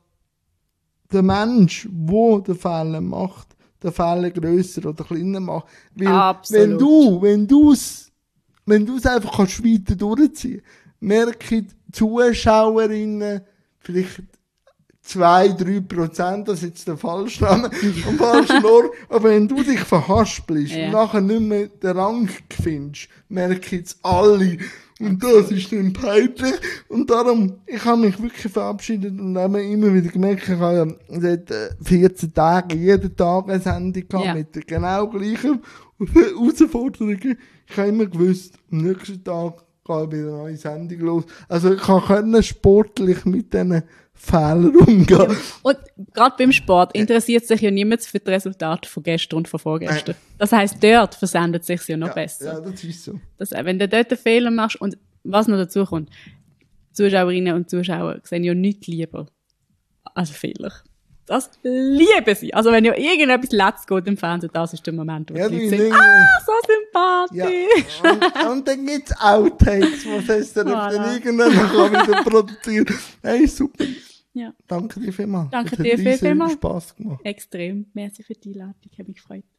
der Mensch, der den Fehler macht, den Fehler grösser oder kleiner macht. Weil, Absolut. wenn du, wenn du's, wenn du's einfach kannst weiter durchziehen, merken die Zuschauerinnen vielleicht zwei, drei Prozent, das ist jetzt der falsche Name, am falschen Ort, aber wenn du dich verhaspelst ja. und nachher nicht mehr den Rang findest, merken es alle. Und das ist dann peinlich. Und darum, ich habe mich wirklich verabschiedet und habe immer wieder gemerkt, ich habe seit vierzehn Tagen jeden Tag eine Sendung gehabt ja. mit genau gleichen Herausforderungen. Ich habe immer gewusst, am nächsten Tag geht wieder eine neue Sendung los. Also ich kann sportlich mit diesen Fehlern umgehen. Ja. Und gerade beim Sport interessiert sich ja niemand für das Resultat von gestern und von vorgestern. Nein. Das heisst, dort versendet sich ja noch ja, besser. Ja, das ist so. Das, wenn du dort einen Fehler machst und was noch dazu kommt, Zuschauerinnen und Zuschauer sehen ja nichts lieber als Fehler. Das lieben sie. Also wenn ja irgendetwas letzt geht im Fernsehen, das ist der Moment, wo ja, die Leute sagen, ah, so sympathisch. Ja. Und, und dann gibt's Outtakes, was heißt dann voilà. Dann irgendwann kann wieder produzieren. Hey, super. Ja. Danke dir vielmals. Danke dir viel, vielmals. Spass gemacht. Extrem. Merci für die Einladung. Ich habe mich gefreut.